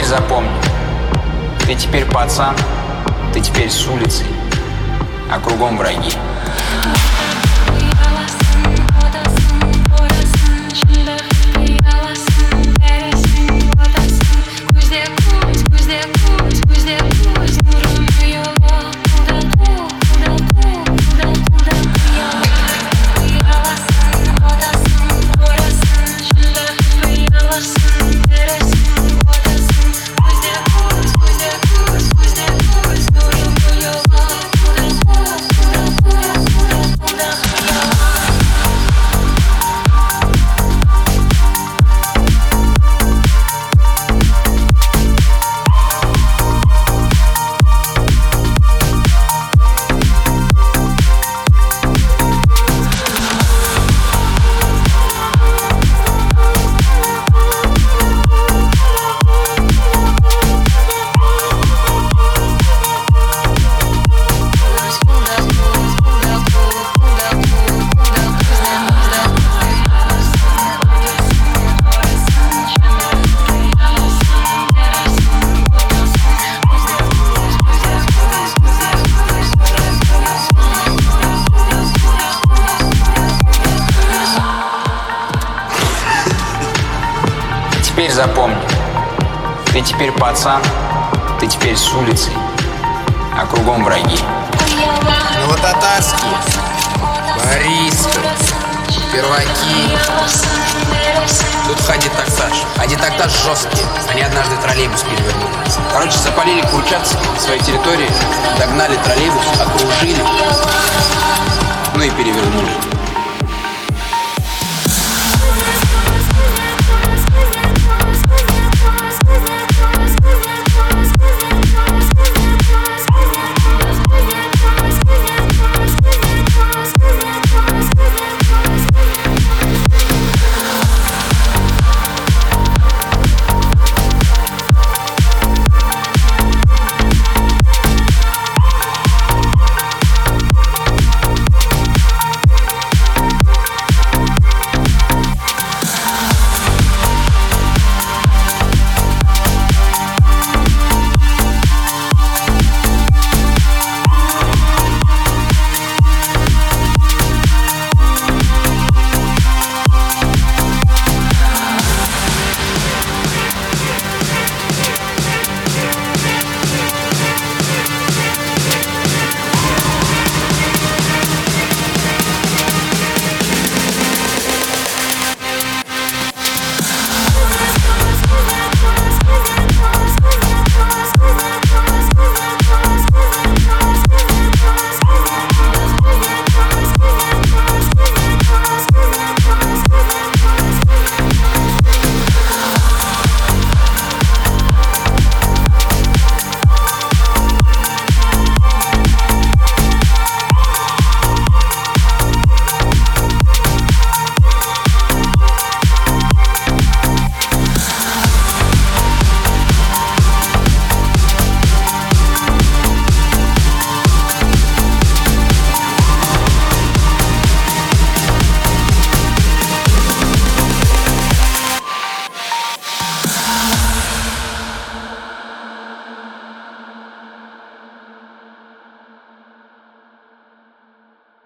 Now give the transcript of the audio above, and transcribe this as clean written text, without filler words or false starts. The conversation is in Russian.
запомни, ты теперь пацан, ты теперь с улицы, а кругом враги. Теперь запомни, ты теперь пацан, ты теперь с улицы, а кругом враги. Новотатарский, Борисов, Перваки. Тут ходит-тактаж жесткие. Они однажды троллейбус перевернули. Короче, запалили курчатцы на своей территории, догнали троллейбус, окружили, ну и перевернули.